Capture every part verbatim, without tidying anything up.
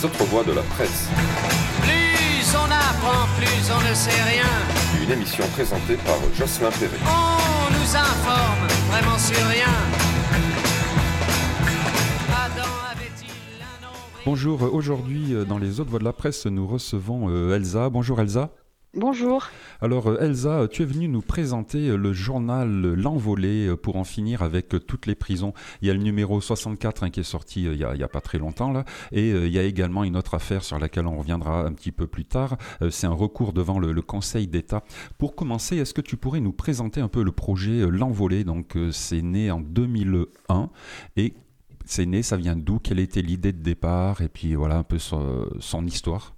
autres voix de la presse. Plus on apprend, plus on ne sait rien. Une émission présentée par Jocelyn Perret. On nous informe vraiment sur rien. Adam avait-il un nombril? Bonjour, aujourd'hui dans les autres voix de la presse, nous recevons euh, Elsa. Bonjour Elsa. Bonjour. Alors euh, Elsa, tu es venue nous présenter le journal L'Envolée pour en finir avec toutes les prisons. Il y a le numéro soixante-quatre hein, qui est sorti euh, il n'y a, a pas très longtemps là, et euh, il y a également une autre affaire sur laquelle on reviendra un petit peu plus tard. Euh, c'est un recours devant le, le Conseil d'État. Pour commencer, est-ce que tu pourrais nous présenter un peu le projet euh, L'Envolée? Donc euh, c'est né en deux mille un et c'est né, ça vient d'où? Quelle était l'idée de départ? Et puis voilà un peu son, son histoire.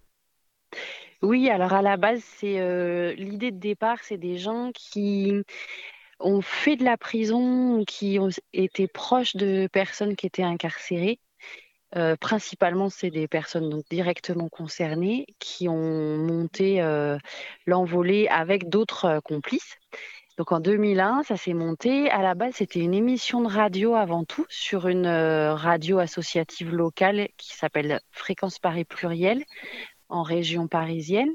Oui, alors à la base, c'est euh, l'idée de départ, c'est des gens qui ont fait de la prison ou qui ont été proches de personnes qui étaient incarcérées. Euh, principalement, c'est des personnes donc directement concernées qui ont monté euh, l'Envolée avec d'autres euh, complices. Donc en deux mille un, ça s'est monté. À la base, c'était une émission de radio avant tout sur une euh, radio associative locale qui s'appelle Fréquence Paris Pluriel en région parisienne.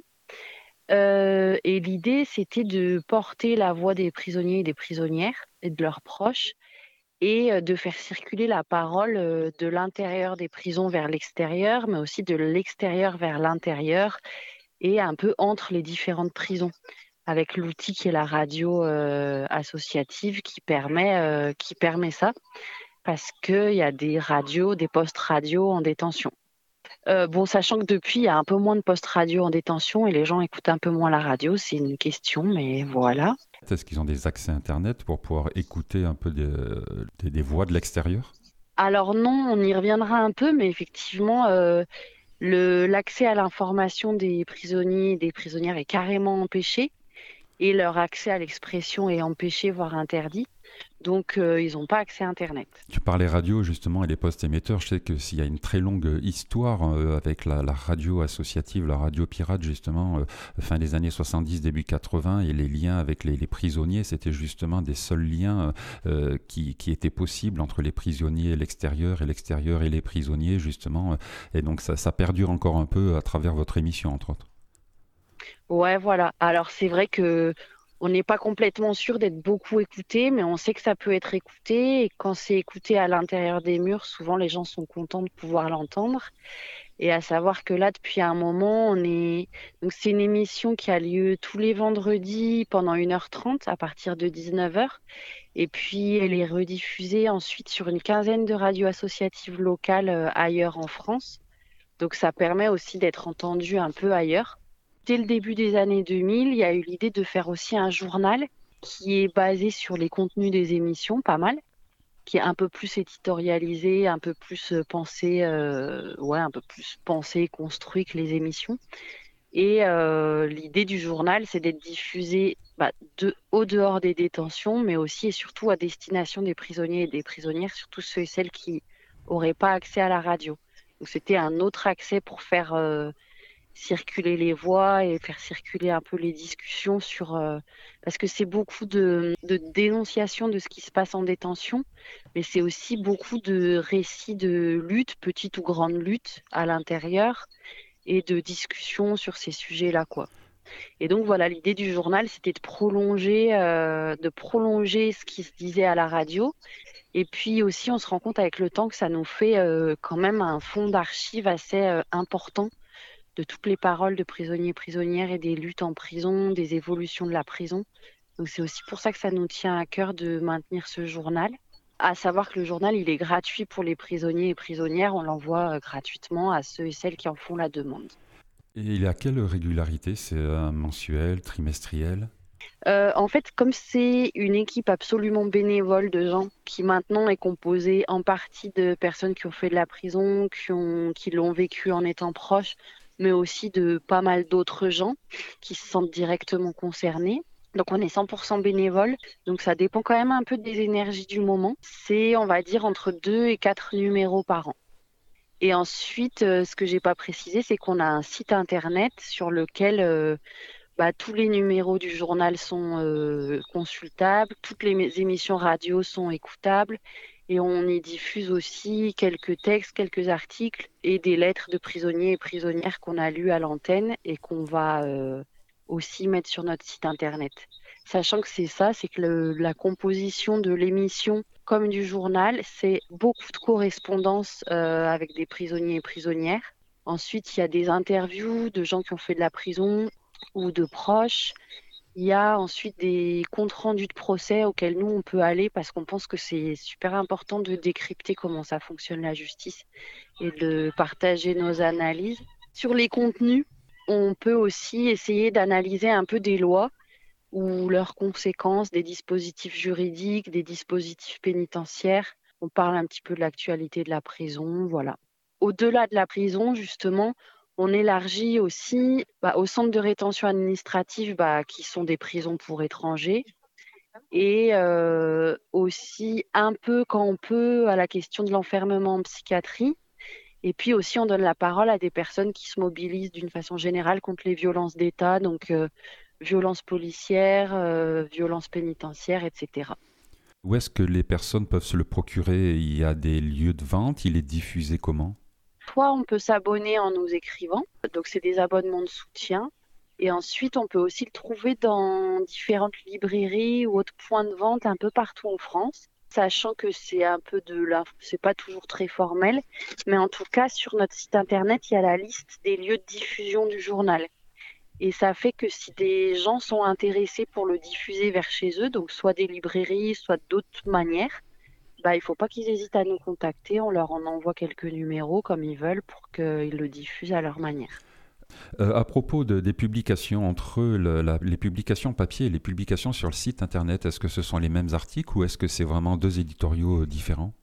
Euh, et l'idée, c'était de porter la voix des prisonniers et des prisonnières et de leurs proches et euh, de faire circuler la parole euh, de l'intérieur des prisons vers l'extérieur, mais aussi de l'extérieur vers l'intérieur et un peu entre les différentes prisons, avec l'outil qui est la radio euh, associative qui permet, euh, qui permet ça, parce qu'il y a des radios, des postes radio en détention. Euh, bon, sachant que depuis, il y a un peu moins de postes radio en détention et les gens écoutent un peu moins la radio, c'est une question, mais voilà. Est-ce qu'ils ont des accès Internet pour pouvoir écouter un peu des, des, des voix de l'extérieur? Alors non, on y reviendra un peu, mais effectivement, euh, le, l'accès à l'information des prisonniers et des prisonnières est carrément empêché et leur accès à l'expression est empêché, voire interdit. Donc, euh, ils n'ont pas accès à Internet. Tu parlais radio, justement, et les postes émetteurs. Je sais que s'il y a une très longue histoire euh, avec la, la radio associative, la radio pirate, justement, euh, fin des années soixante-dix, début quatre-vingts, et les liens avec les, les prisonniers, c'était justement des seuls liens euh, qui, qui étaient possibles entre les prisonniers et l'extérieur, et l'extérieur et les prisonniers, justement. Et donc, ça, ça perdure encore un peu à travers votre émission, entre autres. Ouais, voilà. Alors, c'est vrai que on n'est pas complètement sûr d'être beaucoup écouté, mais on sait que ça peut être écouté. Et quand c'est écouté à l'intérieur des murs, souvent les gens sont contents de pouvoir l'entendre. Et à savoir que là, depuis un moment, on est. Donc, c'est une émission qui a lieu tous les vendredis pendant une heure trente à partir de dix-neuf heures. Et puis, elle est rediffusée ensuite sur une quinzaine de radios associatives locales euh, ailleurs en France. Donc, ça permet aussi d'être entendu un peu ailleurs. Dès le début des années deux mille, il y a eu l'idée de faire aussi un journal qui est basé sur les contenus des émissions, pas mal, qui est un peu plus éditorialisé, un peu plus pensé, euh, ouais, un peu plus pensé, construit que les émissions. Et euh, l'idée du journal, c'est d'être diffusé bah, de, au dehors des détentions, mais aussi et surtout à destination des prisonniers et des prisonnières, surtout ceux et celles qui n'auraient pas accès à la radio. Donc c'était un autre accès pour faire euh, circuler les voix et faire circuler un peu les discussions sur euh, parce que c'est beaucoup de, de dénonciation de ce qui se passe en détention, mais c'est aussi beaucoup de récits de lutte, petite ou grande lutte à l'intérieur et de discussions sur ces sujets-là, quoi. Et donc voilà, l'idée du journal, c'était de prolonger, euh, de prolonger ce qui se disait à la radio. Et puis aussi, on se rend compte avec le temps que ça nous fait euh, quand même un fonds d'archives assez euh, important de toutes les paroles de prisonniers et prisonnières et des luttes en prison, des évolutions de la prison. Donc c'est aussi pour ça que ça nous tient à cœur de maintenir ce journal. À savoir que le journal, il est gratuit pour les prisonniers et prisonnières. On l'envoie gratuitement à ceux et celles qui en font la demande. Et il est à quelle régularité? C'est un mensuel, trimestriel? Euh, en fait, comme c'est une équipe absolument bénévole de gens qui maintenant est composée en partie de personnes qui ont fait de la prison, qui, ont, qui l'ont vécu en étant proches, mais aussi de pas mal d'autres gens qui se sentent directement concernés. Donc on est cent pour cent bénévole, donc ça dépend quand même un peu des énergies du moment. C'est, on va dire, entre deux et quatre numéros par an. Et ensuite, euh, ce que j'ai pas précisé, c'est qu'on a un site internet sur lequel euh, bah, tous les numéros du journal sont euh, consultables, toutes les émissions radio sont écoutables, Et on y diffuse aussi quelques textes, quelques articles et des lettres de prisonniers et prisonnières qu'on a lues à l'antenne et qu'on va euh, aussi mettre sur notre site internet. Sachant que c'est ça, c'est que le- la composition de l'émission comme du journal, c'est beaucoup de correspondances euh, avec des prisonniers et prisonnières. Ensuite, il y a des interviews de gens qui ont fait de la prison ou de proches. Il y a ensuite des comptes rendus de procès auxquels nous, on peut aller parce qu'on pense que c'est super important de décrypter comment ça fonctionne la justice et de partager nos analyses. Sur les contenus, on peut aussi essayer d'analyser un peu des lois ou leurs conséquences, des dispositifs juridiques, des dispositifs pénitentiaires. On parle un petit peu de l'actualité de la prison, voilà. Au-delà de la prison, justement, on élargit aussi bah, aux centres de rétention administrative bah, qui sont des prisons pour étrangers et euh, aussi un peu quand on peut à la question de l'enfermement en psychiatrie. Et puis aussi, on donne la parole à des personnes qui se mobilisent d'une façon générale contre les violences d'État, donc euh, violences policières, euh, violences pénitentiaires, et cetera. Où est-ce que les personnes peuvent se le procurer? Il y a des lieux de vente, il est diffusé comment? Soit on peut s'abonner en nous écrivant, donc c'est des abonnements de soutien. Et ensuite, on peut aussi le trouver dans différentes librairies ou autres points de vente un peu partout en France, sachant que c'est un peu de la, c'est pas toujours très formel, mais en tout cas sur notre site internet, il y a la liste des lieux de diffusion du journal. Et ça fait que si des gens sont intéressés pour le diffuser vers chez eux, donc soit des librairies, soit d'autres manières, bah, il ne faut pas qu'ils hésitent à nous contacter. On leur en envoie quelques numéros comme ils veulent pour qu'ils le diffusent à leur manière. Euh, à propos de- des publications, entre le- la- les publications papier et les publications sur le site internet, est-ce que ce sont les mêmes articles ou est-ce que c'est vraiment deux éditoriaux euh, différents?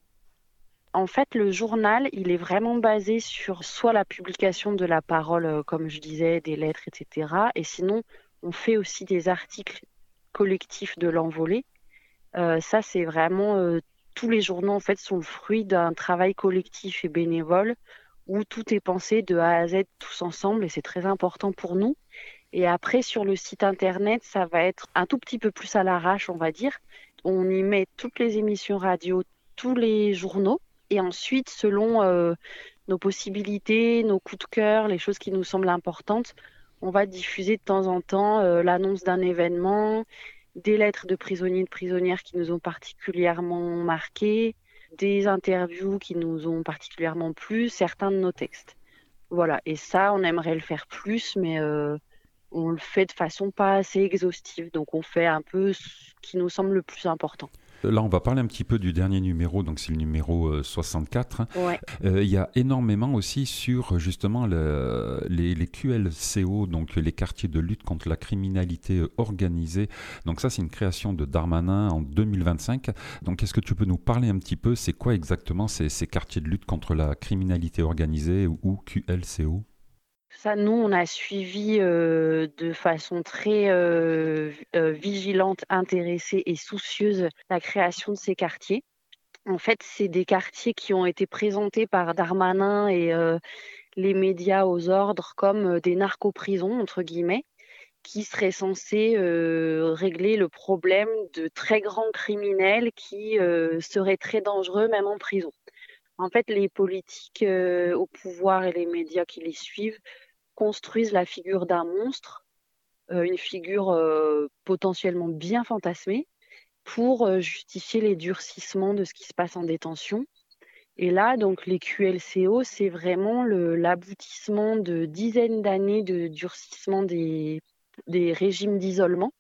En fait, le journal, il est vraiment basé sur soit la publication de la parole, euh, comme je disais, des lettres, et cetera. Et sinon, on fait aussi des articles collectifs de l'envolée. Euh, ça, c'est vraiment euh, tous les journaux en fait sont le fruit d'un travail collectif et bénévole où tout est pensé de A à Z tous ensemble et c'est très important pour nous. Et après, sur le site internet, ça va être un tout petit peu plus à l'arrache, on va dire. On y met toutes les émissions radio, tous les journaux. Et ensuite, selon euh, nos possibilités, nos coups de cœur, les choses qui nous semblent importantes, on va diffuser de temps en temps euh, l'annonce d'un événement, des lettres de prisonniers et de prisonnières qui nous ont particulièrement marqués, des interviews qui nous ont particulièrement plu, certains de nos textes. Voilà, et ça, on aimerait le faire plus, mais euh, on le fait de façon pas assez exhaustive. Donc, on fait un peu ce qui nous semble le plus important. Là, on va parler un petit peu du dernier numéro, donc c'est le numéro euh, soixante-quatre. Ouais. Euh, il y a énormément aussi sur justement le- les, les Q L C O, donc les quartiers de lutte contre la criminalité euh, organisée. Donc ça, c'est une création de Darmanin en deux mille vingt-cinq. Donc est-ce que tu peux nous parler un petit peu, c'est quoi exactement ces, ces quartiers de lutte contre la criminalité organisée ou Q L C O? Ça, nous, on a suivi euh, de façon très euh, euh, vigilante, intéressée et soucieuse la création de ces quartiers. En fait, c'est des quartiers qui ont été présentés par Darmanin et euh, les médias aux ordres comme euh, des narco-prisons, entre guillemets, qui seraient censés euh, régler le problème de très grands criminels qui euh, seraient très dangereux même en prison. En fait, les politiques euh, au pouvoir et les médias qui les suivent construisent la figure d'un monstre, euh, une figure euh, potentiellement bien fantasmée, pour euh, justifier les durcissements de ce qui se passe en détention. Et là, donc, les Q L C O, c'est vraiment le- l'aboutissement de dizaines d'années de durcissement des, des régimes d'isolement.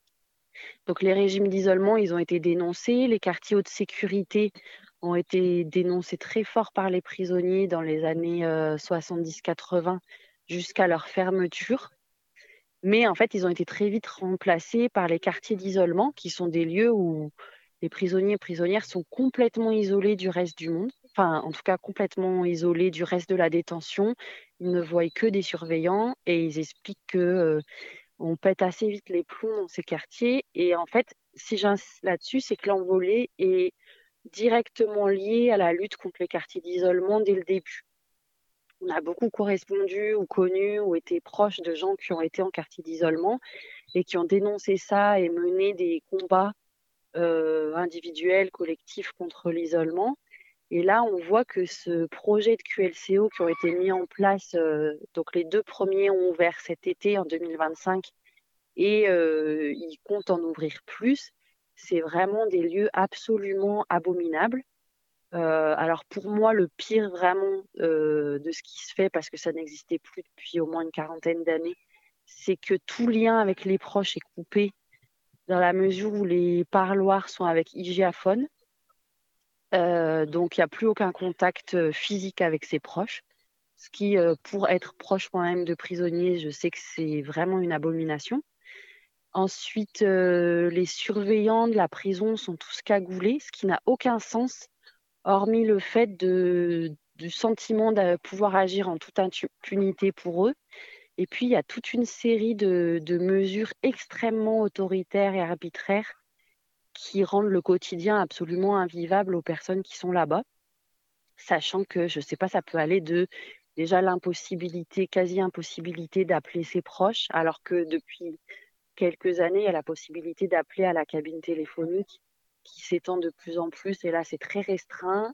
Donc, les régimes d'isolement, ils ont été dénoncés. Les quartiers haute sécurité ont été dénoncés très fort par les prisonniers dans les années euh, soixante-dix quatre-vingts jusqu'à leur fermeture. Mais en fait, ils ont été très vite remplacés par les quartiers d'isolement, qui sont des lieux où les prisonniers et prisonnières sont complètement isolés du reste du monde. Enfin, en tout cas, complètement isolés du reste de la détention. Ils ne voient que des surveillants et ils expliquent que euh, on pète assez vite les plombs dans ces quartiers. Et en fait, si j'insiste là-dessus, c'est que l'envolée est directement liée à la lutte contre les quartiers d'isolement dès le début. On a beaucoup correspondu ou connu ou été proches de gens qui ont été en quartier d'isolement et qui ont dénoncé ça et mené des combats euh, individuel, collectif contre l'isolement. Et là, on voit que ce projet de Q L C O qui ont été mis en place, euh, donc les deux premiers ont ouvert cet été en deux mille vingt-cinq et euh, ils comptent en ouvrir plus. C'est vraiment des lieux absolument abominables. Euh, alors pour moi, le pire vraiment euh, de ce qui se fait, parce que ça n'existait plus depuis au moins une quarantaine d'années, c'est que tout lien avec les proches est coupé dans la mesure où les parloirs sont avec hygiaphone. Euh, donc, il n'y a plus aucun contact euh, physique avec ses proches. Ce qui, euh, pour être proche moi-même de prisonniers, je sais que c'est vraiment une abomination. Ensuite, euh, les surveillants de la prison sont tous cagoulés, ce qui n'a aucun sens, hormis le fait de, du sentiment de pouvoir agir en toute impunité pour eux. Et puis, il y a toute une série de, de mesures extrêmement autoritaires et arbitraires qui rendent le quotidien absolument invivable aux personnes qui sont là-bas, sachant que, je ne sais pas, ça peut aller de déjà l'impossibilité, quasi-impossibilité d'appeler ses proches, alors que depuis quelques années, il y a la possibilité d'appeler à la cabine téléphonique qui s'étend de plus en plus, et là, c'est très restreint.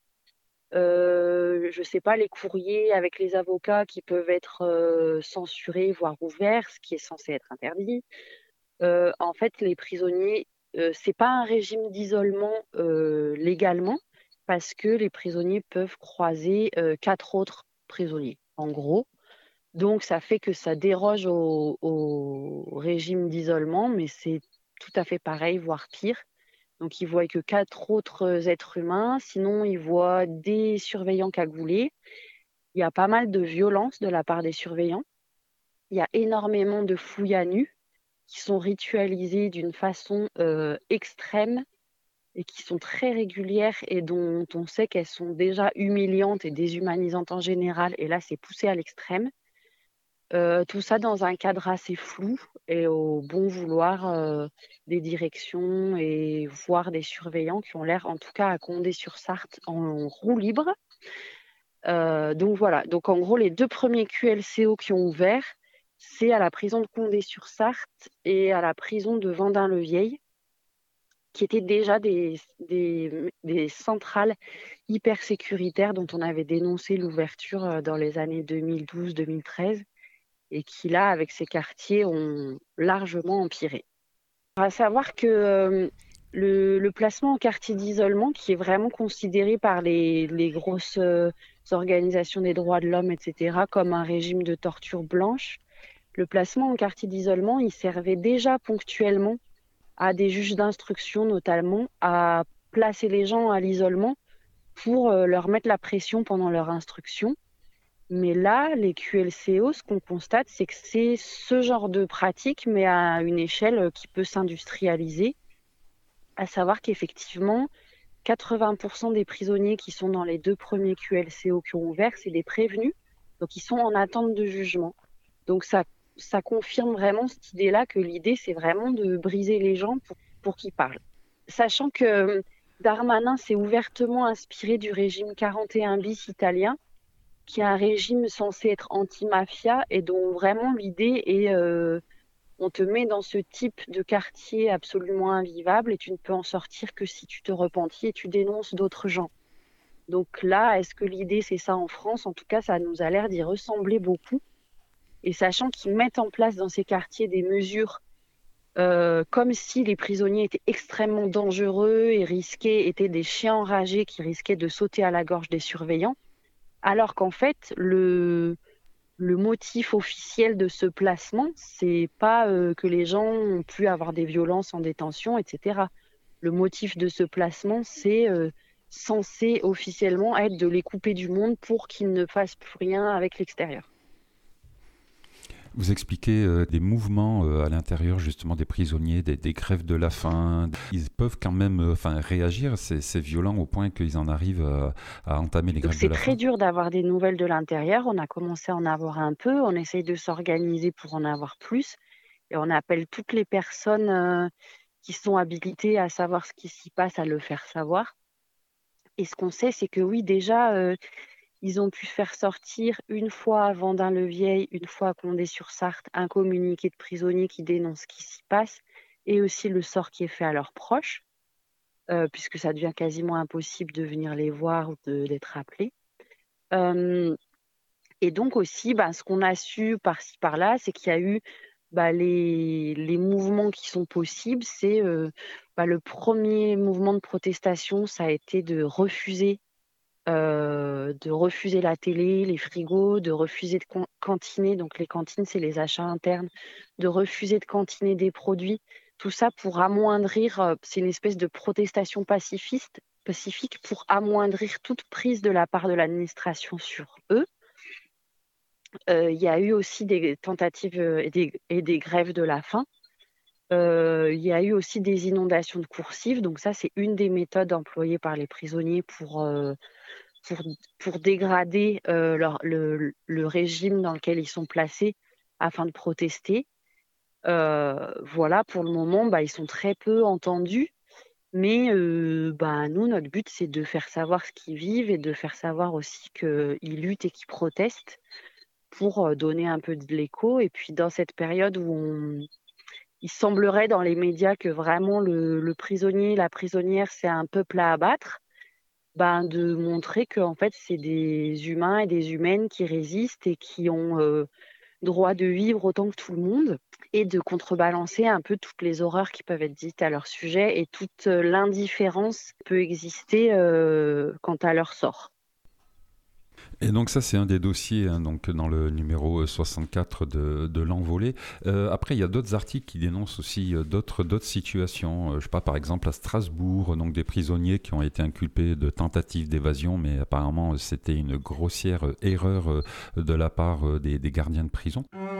Euh, je ne sais pas, les courriers avec les avocats qui peuvent être euh, censurés, voire ouverts, ce qui est censé être interdit. Euh, en fait, les prisonniers, euh, c'est pas un régime d'isolement euh, légalement, parce que les prisonniers peuvent croiser euh, quatre autres prisonniers, en gros. Donc, ça fait que ça déroge au, au régime d'isolement, mais c'est tout à fait pareil, voire pire. Donc, ils voient que quatre autres êtres humains. Sinon, ils voient des surveillants cagoulés. Il y a pas mal de violence de la part des surveillants. Il y a énormément de fouilles à nu qui sont ritualisées d'une façon euh, extrême et qui sont très régulières et dont on sait qu'elles sont déjà humiliantes et déshumanisantes en général. Et là, c'est poussé à l'extrême. Euh, tout ça dans un cadre assez flou et au bon vouloir euh, des directions et voire des surveillants qui ont l'air, en tout cas à Condé-sur-Sarthe, en roue libre. Euh, donc voilà, donc en gros les deux premiers Q L C O qui ont ouvert, c'est à la prison de Condé-sur-Sarthe et à la prison de Vendin-le-Vieil, qui étaient déjà des, des, des centrales hyper sécuritaires dont on avait dénoncé l'ouverture dans les années deux mille douze deux mille treize. Et qui, là, avec ces quartiers, ont largement empiré. À savoir que euh, le, le placement en quartier d'isolement, qui est vraiment considéré par les, les grosses euh, organisations des droits de l'homme, et cetera, comme un régime de torture blanche, le placement en quartier d'isolement, il servait déjà ponctuellement à des juges d'instruction, notamment, à placer les gens à l'isolement pour euh, leur mettre la pression pendant leur instruction. Mais là, les Q L C O, ce qu'on constate, c'est que c'est ce genre de pratique, mais à une échelle qui peut s'industrialiser. À savoir qu'effectivement, quatre-vingts pour cent des prisonniers qui sont dans les deux premiers Q L C O qui ont ouvert, c'est des prévenus, donc ils sont en attente de jugement. Donc ça, ça confirme vraiment cette idée-là que l'idée, c'est vraiment de briser les gens pour, pour qu'ils parlent. Sachant que Darmanin s'est ouvertement inspiré du régime quarante et un bis italien, qui est un régime censé être anti-mafia et dont vraiment l'idée est euh, on te met dans ce type de quartier absolument invivable et tu ne peux en sortir que si tu te repentis et tu dénonces d'autres gens. Donc là, est-ce que l'idée c'est ça en France? En tout cas, ça nous a l'air d'y ressembler beaucoup. Et sachant qu'ils mettent en place dans ces quartiers des mesures euh, comme si les prisonniers étaient extrêmement dangereux et risqués, étaient des chiens enragés qui risquaient de sauter à la gorge des surveillants, alors qu'en fait, le, le motif officiel de ce placement, c'est pas euh, que les gens ont pu avoir des violences en détention, et cetera. Le motif de ce placement, c'est euh, censé officiellement être de les couper du monde pour qu'ils ne fassent plus rien avec l'extérieur. Vous expliquez euh, des mouvements euh, à l'intérieur justement des prisonniers, des, des grèves de la faim. Ils peuvent quand même euh, enfin, réagir, c'est, c'est violent au point qu'ils en arrivent à, à entamer les Donc grèves c'est de la faim. très dur d'avoir des nouvelles de l'intérieur. On a commencé à en avoir un peu. On essaye de s'organiser pour en avoir plus. Et on appelle toutes les personnes euh, qui sont habilitées à savoir ce qui s'y passe à le faire savoir. Et ce qu'on sait, c'est que oui, déjà, euh, ils ont pu faire sortir une fois à Vendin-le-Vieil, une fois à Condé-sur-Sarthe, un communiqué de prisonniers qui dénonce ce qui s'y passe et aussi le sort qui est fait à leurs proches. euh, puisque ça devient quasiment impossible de venir les voir ou de- d'être appelé. Euh, et donc aussi, bah, ce qu'on a su par-ci par-là, c'est qu'il y a eu bah, les, les mouvements qui sont possibles. C'est euh, bah, le premier mouvement de protestation, ça a été de refuser, euh, de refuser la télé, les frigos, de refuser de can- cantiner. Donc les cantines, c'est les achats internes, de refuser de cantiner des produits. Tout ça pour amoindrir, euh, c'est une espèce de protestation pacifiste, pacifique pour amoindrir toute prise de la part de l'administration sur eux. Euh, Il y a eu aussi des tentatives euh, et des, et des grèves de la faim. Euh, Il y a eu aussi des inondations de coursives. Donc ça, c'est une des méthodes employées par les prisonniers pour, euh, pour, pour dégrader euh, leur- le, le régime dans lequel ils sont placés afin de protester. Euh, voilà, pour le moment, bah, ils sont très peu entendus. Mais euh, bah, nous, notre but, c'est de faire savoir ce qu'ils vivent et de faire savoir aussi qu'ils luttent et qu'ils protestent pour euh, donner un peu de l'écho. Et puis dans cette période où on... il semblerait dans les médias que vraiment le, le prisonnier, la prisonnière, c'est un peuple à abattre, ben, de montrer que en fait, c'est des humains et des humaines qui résistent et qui ont euh, droit de vivre autant que tout le monde, et de contrebalancer un peu toutes les horreurs qui peuvent être dites à leur sujet et toute euh, l'indifférence qui peut exister euh, quant à leur sort. Et donc ça, c'est un des dossiers hein, donc, dans le numéro soixante-quatre de, de l'Envolée. Euh, après, il y a d'autres articles qui dénoncent aussi euh, d'autres, d'autres situations. Euh, je sais pas, par exemple à Strasbourg, donc des prisonniers qui ont été inculpés de tentative d'évasion, mais apparemment c'était une grossière euh, erreur euh, de la part euh, des, des gardiens de prison.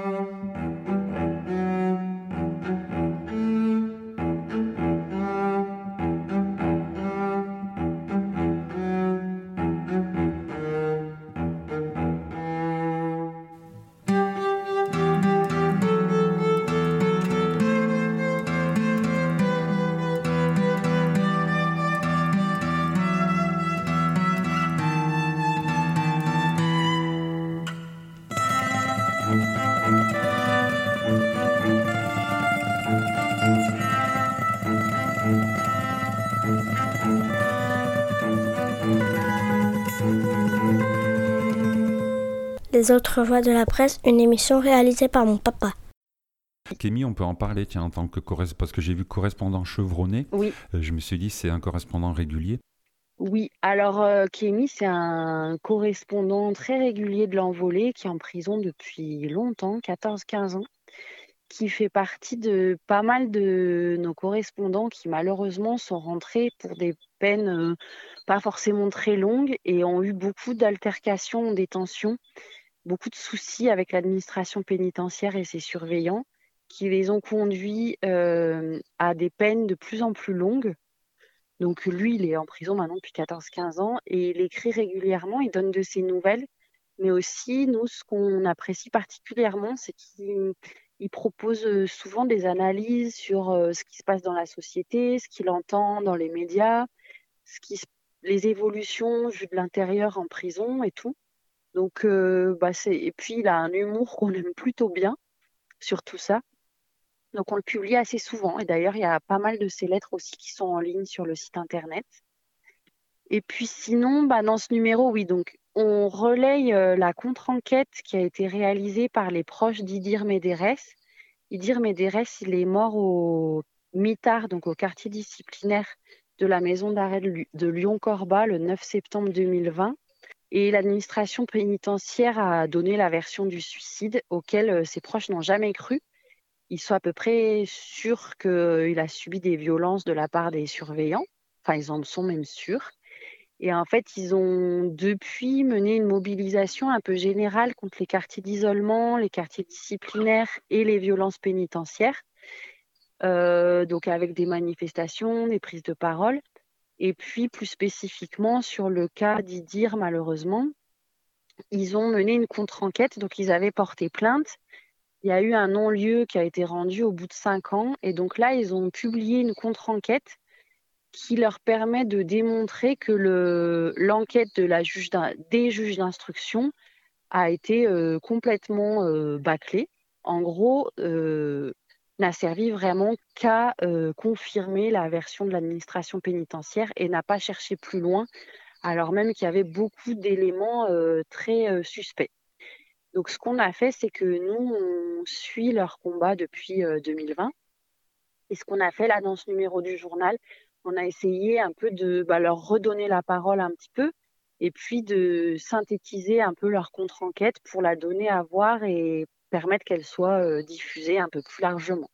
Les autres voix de la presse, une émission réalisée par mon papa. Kémy, on peut en parler, tiens, en tant que correspondant, parce que j'ai vu correspondant chevronné. Oui. Euh, je me suis dit, c'est un correspondant régulier. Oui, alors euh, Kémy, c'est un correspondant très régulier de l'Envolée qui est en prison depuis longtemps, quatorze quinze ans, qui fait partie de pas mal de nos correspondants qui malheureusement sont rentrés pour des peines euh, pas forcément très longues et ont eu beaucoup d'altercations en détention, beaucoup de soucis avec l'administration pénitentiaire et ses surveillants qui les ont conduits euh, à des peines de plus en plus longues. Donc lui, il est en prison maintenant depuis quatorze quinze ans et il écrit régulièrement, il donne de ses nouvelles. Mais aussi, nous, ce qu'on apprécie particulièrement, c'est qu'il il propose euh, souvent des analyses sur euh, ce qui se passe dans la société, ce qu'il entend dans les médias, ce qui se- les évolutions vues de l'intérieur en prison et tout. Donc, euh, bah, c'est... Et puis, il a un humour qu'on aime plutôt bien sur tout ça. Donc, on le publie assez souvent. Et d'ailleurs, il y a pas mal de ses lettres aussi qui sont en ligne sur le site internet. Et puis sinon, bah, dans ce numéro, oui, donc on relaye euh, la contre-enquête qui a été réalisée par les proches d'Idir Médérès. Idir Médérès, il est mort au mitard, donc au quartier disciplinaire de la maison d'arrêt de Lu- de Lyon-Corba le neuf septembre deux mille vingt. Et l'administration pénitentiaire a donné la version du suicide auquel euh, ses proches n'ont jamais cru. Ils sont à peu près sûrs qu'il a subi des violences de la part des surveillants. Enfin, ils en sont même sûrs. Et en fait, ils ont depuis mené une mobilisation un peu générale contre les quartiers d'isolement, les quartiers disciplinaires et les violences pénitentiaires, euh, donc avec des manifestations, des prises de parole. Et puis, plus spécifiquement, sur le cas d'Idir, malheureusement, ils ont mené une contre-enquête, donc ils avaient porté plainte. Il y a eu un non-lieu qui a été rendu au bout de cinq ans. Et donc là, ils ont publié une contre-enquête qui leur permet de démontrer que le, l'enquête de la juge des juges d'instruction a été euh, complètement euh, bâclée. En gros, euh, n'a servi vraiment qu'à euh, confirmer la version de l'administration pénitentiaire et n'a pas cherché plus loin, alors même qu'il y avait beaucoup d'éléments euh, très euh, suspects. Donc ce qu'on a fait, c'est que nous, on suit leur combat depuis euh, deux mille vingt. Et ce qu'on a fait là dans ce numéro du journal, on a essayé un peu de bah, leur redonner la parole un petit peu et puis de synthétiser un peu leur contre-enquête pour la donner à voir et permettre qu'elle soit euh, diffusée un peu plus largement.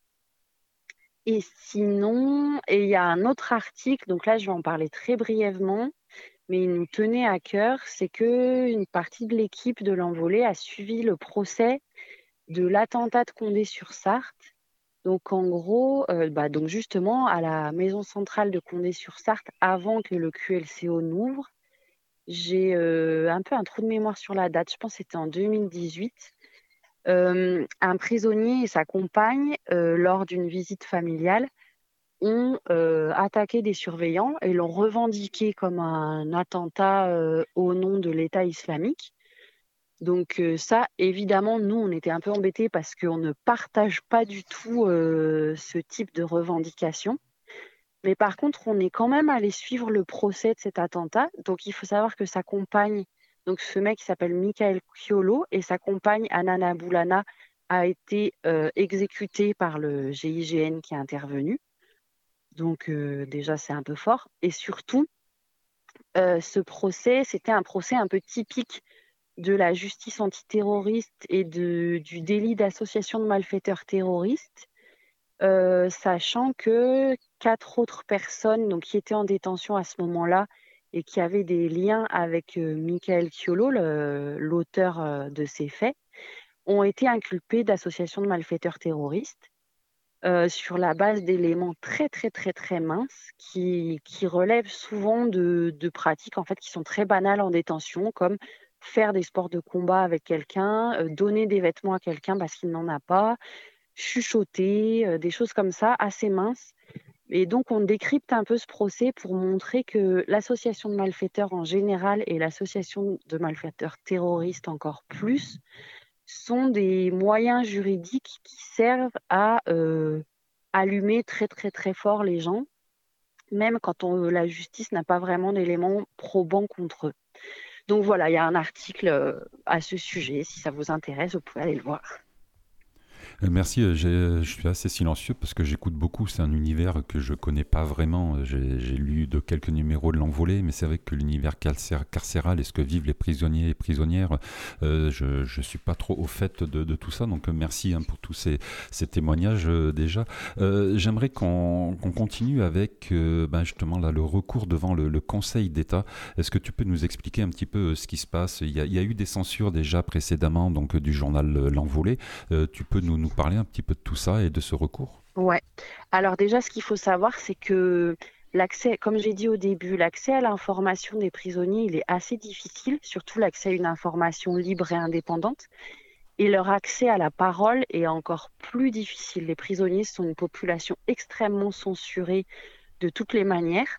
Et sinon, et il y a un autre article, donc là je vais en parler très brièvement, mais il nous tenait à cœur, c'est qu'une partie de l'équipe de l'Envolée a suivi le procès de l'attentat de Condé-sur-Sarthe. Donc en gros, euh, bah, donc justement à la maison centrale de Condé-sur-Sarthe, avant que le Q L C O n'ouvre, j'ai euh, un peu un trou de mémoire sur la date, je pense que c'était en deux mille dix-huit. Euh, un prisonnier et sa compagne, euh, lors d'une visite familiale, ont euh, attaqué des surveillants et l'ont revendiqué comme un attentat euh, au nom de l'État islamique. Donc euh, ça, évidemment, nous, on était un peu embêtés parce qu'on ne partage pas du tout euh, ce type de revendication. Mais par contre, on est quand même allé suivre le procès de cet attentat. Donc il faut savoir que sa compagne, donc ce mec qui s'appelle Michael Chiolo, et sa compagne Anana Boulana a été euh, exécuté par le G I G N qui est intervenu. Donc euh, déjà, c'est un peu fort. Et surtout, euh, ce procès, c'était un procès un peu typique de la justice antiterroriste et de, du délit d'association de malfaiteurs terroristes, euh, sachant que quatre autres personnes donc, qui étaient en détention à ce moment-là et qui avaient des liens avec euh, Michael Chiolo, le, l'auteur euh, de ces faits, ont été inculpés d'association de malfaiteurs terroristes euh, sur la base d'éléments très très très très minces qui, qui relèvent souvent de, de pratiques en fait, qui sont très banales en détention, comme faire des sports de combat avec quelqu'un, euh, donner des vêtements à quelqu'un parce qu'il n'en a pas, chuchoter, euh, des choses comme ça, assez minces. Et donc, on décrypte un peu ce procès pour montrer que l'association de malfaiteurs en général et l'association de malfaiteurs terroristes encore plus sont des moyens juridiques qui servent à euh, allumer très, très, très fort les gens, même quand on, la justice n'a pas vraiment d'éléments probants contre eux. Donc voilà, il y a un article à ce sujet. Si ça vous intéresse, vous pouvez aller le voir. Merci, je suis assez silencieux parce que j'écoute beaucoup, c'est un univers que je connais pas vraiment, j'ai, j'ai lu de quelques numéros de l'Envolée, mais c'est vrai que l'univers carcéral et ce que vivent les prisonniers et prisonnières, euh, je, je suis pas trop au fait de, de tout ça, donc merci hein, pour tous ces, ces témoignages euh, déjà. Euh, j'aimerais qu'on, qu'on continue avec euh, ben justement là, le recours devant le, le Conseil d'État. Est-ce que tu peux nous expliquer un petit peu ce qui se passe? Il y a, il y a eu des censures déjà précédemment donc, du journal L'Envolée, euh, tu peux nous nous parler un petit peu de tout ça et de ce recours? Ouais. Alors déjà, ce qu'il faut savoir, c'est que l'accès, comme j'ai dit au début, l'accès à l'information des prisonniers, il est assez difficile, surtout l'accès à une information libre et indépendante. Et leur accès à la parole est encore plus difficile. Les prisonniers sont une population extrêmement censurée de toutes les manières.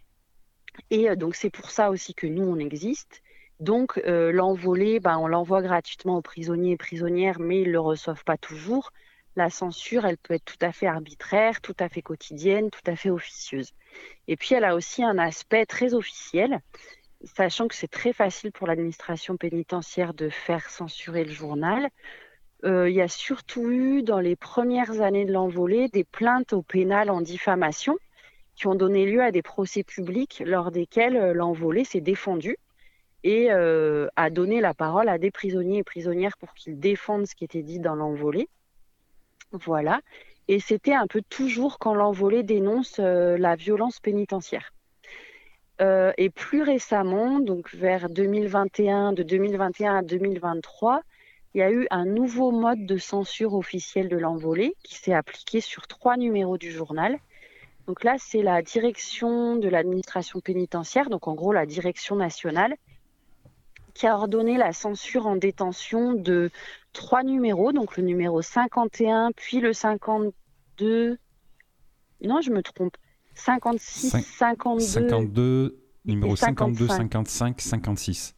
Et donc, c'est pour ça aussi que nous, on existe. Donc, euh, l'envolée, ben, on l'envoie gratuitement aux prisonniers et prisonnières, mais ils ne le reçoivent pas toujours. La censure, elle peut être tout à fait arbitraire, tout à fait quotidienne, tout à fait officieuse. Et puis, elle a aussi un aspect très officiel, sachant que c'est très facile pour l'administration pénitentiaire de faire censurer le journal. Euh, il y a surtout eu, dans les premières années de l'envolée, des plaintes au pénal en diffamation qui ont donné lieu à des procès publics lors desquels l'envolée s'est défendu et euh, a donné la parole à des prisonniers et prisonnières pour qu'ils défendent ce qui était dit dans l'envolée. Voilà. Et c'était un peu toujours quand l'envolée dénonce euh, la violence pénitentiaire. Euh, et plus récemment, donc vers deux mille vingt et un, de deux mille vingt et un à deux mille vingt-trois, il y a eu un nouveau mode de censure officielle de l'envolée qui s'est appliqué sur trois numéros du journal. Donc là, c'est la direction de l'administration pénitentiaire, donc en gros la direction nationale, qui a ordonné la censure en détention de trois numéros, donc le numéro cinquante et un, puis le cinquante-deux... Non, je me trompe. cinquante-six, cinquante-deux... cinquante-deux, numéro cinquante-deux, cinquante-cinq. cinquante-cinq, cinquante-six.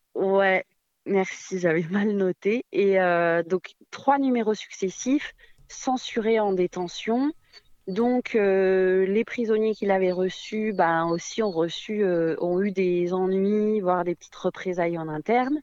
Ouais, merci, j'avais mal noté. Et euh, donc, trois numéros successifs censuré en détention. Donc, euh, les prisonniers qui l'avaient reçu, ben, aussi ont, reçu, euh, ont eu des ennuis, voire des petites représailles en interne.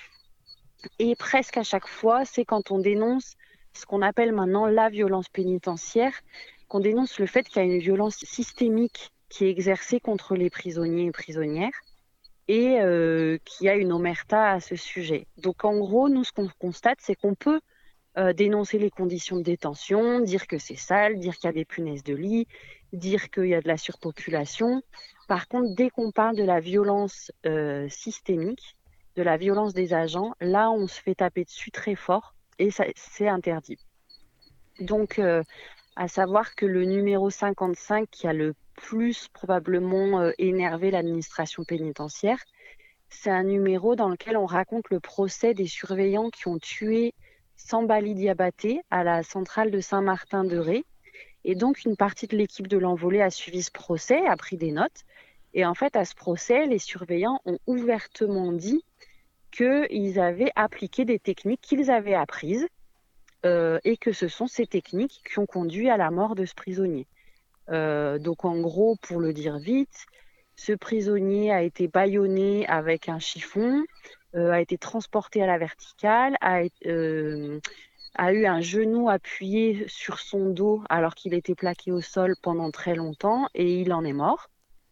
Et presque à chaque fois, c'est quand on dénonce ce qu'on appelle maintenant la violence pénitentiaire, qu'on dénonce le fait qu'il y a une violence systémique qui est exercée contre les prisonniers et prisonnières et euh, qu'il y a une omerta à ce sujet. Donc, en gros, nous, ce qu'on constate, c'est qu'on peut Euh, dénoncer les conditions de détention, dire que c'est sale, dire qu'il y a des punaises de lit, dire qu'il y a de la surpopulation. Par contre, dès qu'on parle de la violence euh, systémique, de la violence des agents, là, on se fait taper dessus très fort et ça, c'est interdit. Donc, euh, à savoir que le numéro cinquante-cinq qui a le plus probablement euh, énervé l'administration pénitentiaire, c'est un numéro dans lequel on raconte le procès des surveillants qui ont tué Sambali Diabaté à la centrale de Saint-Martin-de-Ré. Et donc, une partie de l'équipe de l'Envolée a suivi ce procès, a pris des notes. Et en fait, à ce procès, les surveillants ont ouvertement dit qu'ils avaient appliqué des techniques qu'ils avaient apprises euh, et que ce sont ces techniques qui ont conduit à la mort de ce prisonnier. Euh, donc, en gros, pour le dire vite, ce prisonnier a été bâillonné avec un chiffon, Euh, a été transporté à la verticale, a, euh, a eu un genou appuyé sur son dos alors qu'il était plaqué au sol pendant très longtemps et il en est mort.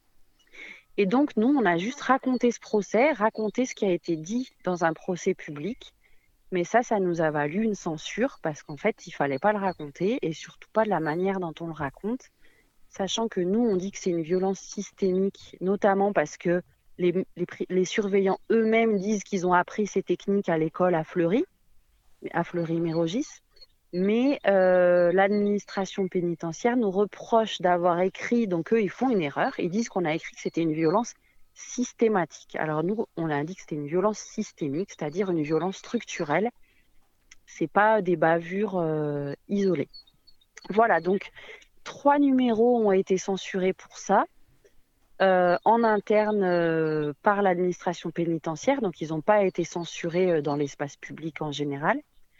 Et donc, nous, on a juste raconté ce procès, raconté ce qui a été dit dans un procès public. Mais ça, ça nous a valu une censure parce qu'en fait, il ne fallait pas le raconter et surtout pas de la manière dont on le raconte. Sachant que nous, on dit que c'est une violence systémique, notamment parce que Les, les, les surveillants eux-mêmes disent qu'ils ont appris ces techniques à l'école à Fleury, à Fleury-Mérogis, mais euh, l'administration pénitentiaire nous reproche d'avoir écrit, donc eux, ils font une erreur, ils disent qu'on a écrit que c'était une violence systématique. Alors nous, on a dit que c'était une violence systémique, c'est-à-dire une violence structurelle, c'est pas des bavures euh, isolées. Voilà, donc trois numéros ont été censurés pour ça. Euh, en interne euh, par l'administration pénitentiaire, donc ils n'ont pas été censurés euh, dans l'espace public en général.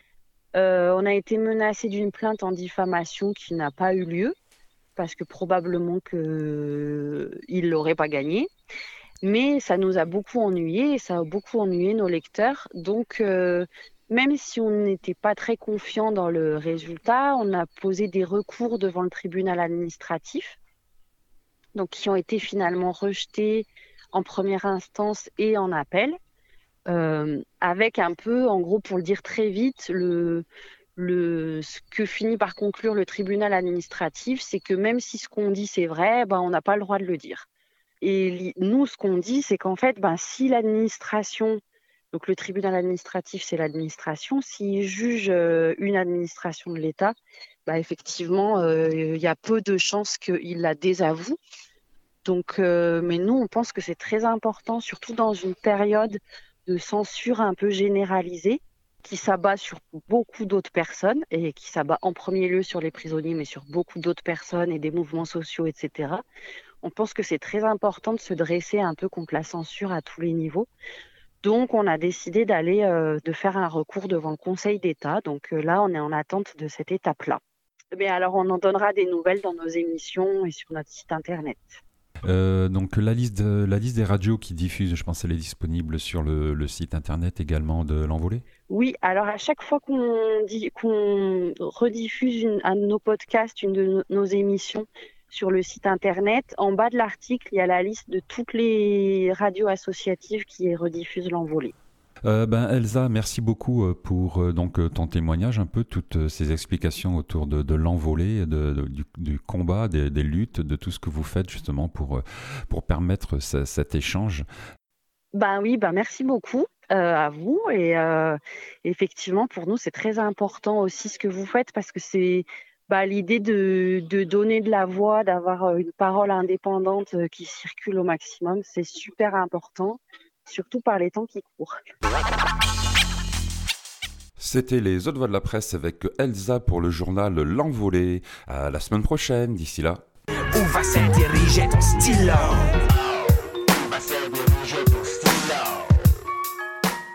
Euh, on a été menacé d'une plainte en diffamation qui n'a pas eu lieu, parce que probablement qu'ils ne l'auraient pas gagnée. Mais ça nous a beaucoup ennuyé, et ça a beaucoup ennuyé nos lecteurs. Donc, euh, même si on n'était pas très confiant dans le résultat, on a posé des recours devant le tribunal administratif, donc qui ont été finalement rejetés en première instance et en appel, euh, avec un peu, en gros, pour le dire très vite, le, le, ce que finit par conclure le tribunal administratif, c'est que même si ce qu'on dit c'est vrai, ben, on n'a pas le droit de le dire. Et nous, ce qu'on dit, c'est qu'en fait, ben, si l'administration, donc le tribunal administratif, c'est l'administration, s'il juge euh, une administration de l'État, bah, effectivement, il euh, y a peu de chances qu'il la désavoue. Donc, euh, mais nous, on pense que c'est très important, surtout dans une période de censure un peu généralisée, qui s'abat sur beaucoup d'autres personnes et qui s'abat en premier lieu sur les prisonniers, mais sur beaucoup d'autres personnes et des mouvements sociaux, et cetera. On pense que c'est très important de se dresser un peu contre la censure à tous les niveaux. Donc, on a décidé d'aller, euh, de faire un recours devant le Conseil d'État. Donc euh, là, on est en attente de cette étape-là. Mais alors, on en donnera des nouvelles dans nos émissions et sur notre site internet. Euh, donc la liste, de, la liste des radios qui diffusent, je pense qu'elle est disponible sur le, le site internet également de l'Envolée. Oui, alors à chaque fois qu'on, dit, qu'on rediffuse une, un de nos podcasts, une de nos, nos émissions sur le site internet, en bas de l'article, il y a la liste de toutes les radios associatives qui rediffusent l'Envolée. Euh, ben Elsa, merci beaucoup pour euh, donc ton témoignage, un peu toutes ces explications autour de, de l'Envolée, de, de, du, du combat, des, des luttes, de tout ce que vous faites justement pour, pour permettre ce, cet échange. Ben oui, ben merci beaucoup euh, à vous et euh, effectivement pour nous c'est très important aussi ce que vous faites parce que c'est bah, l'idée de, de donner de la voix, d'avoir une parole indépendante qui circule au maximum, c'est super important. Surtout par les temps qui courent. C'était les autres voix de la presse avec Elsa pour le journal L'Envolée. À la semaine prochaine, d'ici là. Où va se diriger ton stylo?